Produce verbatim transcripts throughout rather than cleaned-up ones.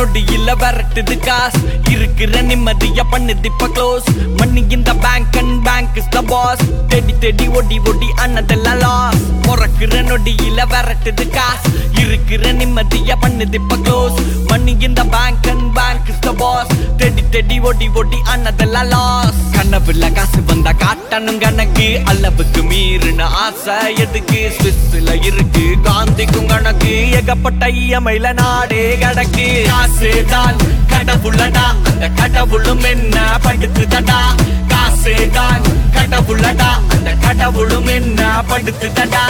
நொடியில விரட்டுது காசு இருக்கிற நிம்மதியா பண்ணுது இப்ப க்ளோஸ் மணி இந்த bank and bank is the boss தேடி தேடி ஓடி ஓடி அண்ணதெல்லாம் லாஸ் முறக்குற நொடியில விரட்டுது காசு இருக்கிற நிம்மதியா பண்ணுது இப்ப க்ளோஸ் மணி இந்த bank and bank is the boss தேடி தேடி ஓடி ஓடி அண்ணதெல்லாம் லாஸ் கனவுல காசு வந்தா காட்டணும் கணக்கு அளவுக்கு மீறின ஆசை எதுக்கு ஸ்விஸ்ல இருக்கு காந்திக்கும் கணக்கு ஏகப்பட்ட இயமையில நாடே கடக்கு காசுதான் கடவுளடா அந்த கடவுளும் என்ன படுத்துதடா காசுதான் கடவுளடா அந்த கடவுளும் என்ன படுத்துதடா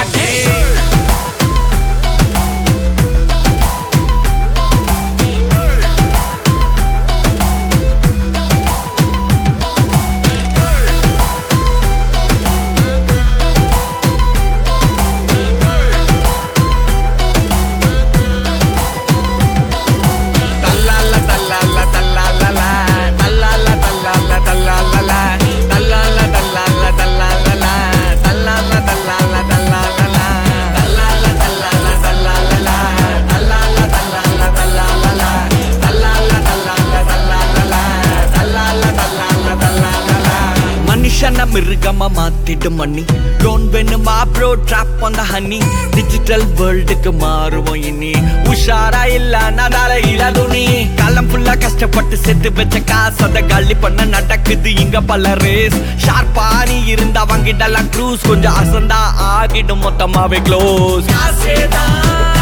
மிருகமா மாத்திடும் மணி ட்ரோன் வேணுமா bro drop on the honey digital வேர்ல்டுக்கு மாறுவோம் இனி உஷாரா இல்ல நடால இல்ல துணி காலம் ஃபுல்லா கஷ்டப்பட்டு செத்து வச்ச காசு அத காலி பண்ண நடக்குது இங்க பல ரேஸ் ஷார்ப்பா நீ இருந்தா வாங்கிடலாம் க்ரூஸ் கொஞ்சம் அசந்தா ஆகிடும் மொத்தமாவே க்ளோஸ்